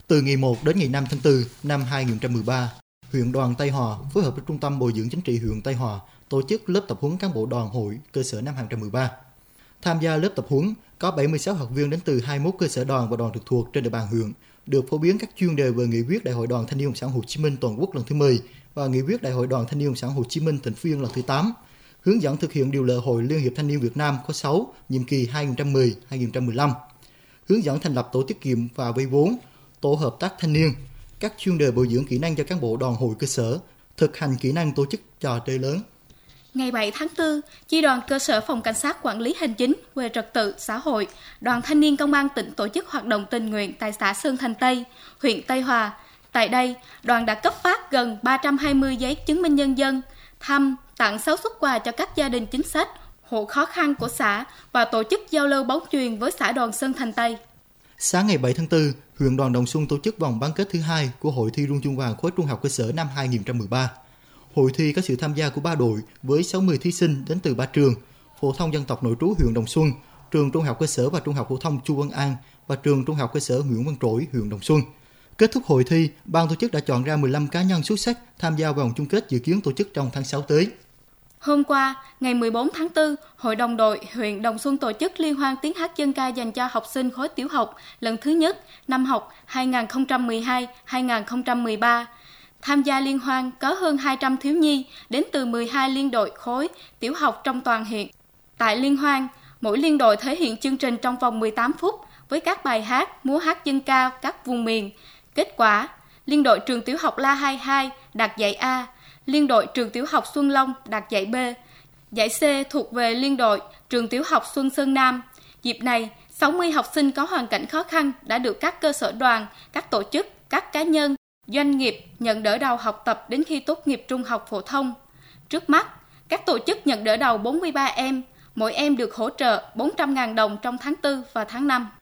Từ ngày 1 đến ngày 5 tháng 4 năm 2013, huyện Đoàn Tây Hòa phối hợp với Trung tâm Bồi dưỡng Chính trị huyện Tây Hòa tổ chức lớp tập huấn cán bộ đoàn hội cơ sở năm 2013. Tham gia lớp tập huấn có 76 học viên đến từ 21 cơ sở đoàn và đoàn trực thuộc trên địa bàn huyện, được phổ biến các chuyên đề về nghị quyết Đại hội Đoàn Thanh niên Cộng sản Hồ Chí Minh toàn quốc lần thứ 10 và nghị quyết Đại hội Đoàn Thanh niên Cộng sản Hồ Chí Minh tỉnh Phú Yên lần thứ 8, hướng dẫn thực hiện điều lệ Hội Liên hiệp Thanh niên Việt Nam khóa 6, nhiệm kỳ 2010-2015, hướng dẫn thành lập tổ tiết kiệm và vay vốn, tổ hợp tác thanh niên, các chuyên đề bồi dưỡng kỹ năng cho cán bộ đoàn hội cơ sở, thực hành kỹ năng tổ chức trò chơi lớn. Ngày 7 tháng 4, Chi đoàn cơ sở Phòng Cảnh sát Quản lý Hành chính về Trật tự xã hội, Đoàn Thanh niên Công an tỉnh tổ chức hoạt động tình nguyện tại xã Sơn Thành Tây, huyện Tây Hòa. Tại đây, đoàn đã cấp phát gần 320 giấy chứng minh nhân dân, thăm, tặng 6 suất quà cho các gia đình chính sách, hộ khó khăn của xã và tổ chức giao lưu bóng chuyền với xã đoàn Sơn Thành Tây. Sáng ngày 7 tháng 4, huyện đoàn Đồng Xuân tổ chức vòng bán kết thứ 2 của Hội thi Rung chuông vàng khối trung học cơ sở năm 2013. Hội thi có sự tham gia của 3 đội với 60 thí sinh đến từ 3 trường: Phổ thông dân tộc nội trú huyện Đồng Xuân, trường Trung học cơ sở và Trung học phổ thông Chu Văn An và trường Trung học cơ sở Nguyễn Văn Trỗi, huyện Đồng Xuân. Kết thúc hội thi, ban tổ chức đã chọn ra 15 cá nhân xuất sắc tham gia vòng chung kết dự kiến tổ chức trong tháng 6 tới. Hôm qua, ngày 14 tháng 4, Hội đồng đội huyện Đồng Xuân tổ chức liên hoan tiếng hát dân ca dành cho học sinh khối tiểu học lần thứ nhất năm học 2012-2013. Tham gia liên hoan có hơn 200 thiếu nhi đến từ 12 liên đội khối tiểu học trong toàn huyện. Tại liên hoan, mỗi liên đội thể hiện chương trình trong vòng 18 phút với các bài hát, múa hát dân ca các vùng miền. Kết quả, liên đội trường tiểu học La 22 đạt giải A, liên đội trường tiểu học Xuân Long đạt giải B. Giải C thuộc về liên đội trường tiểu học Xuân Sơn Nam. Dịp này, 60 học sinh có hoàn cảnh khó khăn đã được các cơ sở đoàn, các tổ chức, các cá nhân, doanh nghiệp nhận đỡ đầu học tập đến khi tốt nghiệp trung học phổ thông. Trước mắt, các tổ chức nhận đỡ đầu 43 em, mỗi em được hỗ trợ 400.000 đồng trong tháng 4 và tháng 5.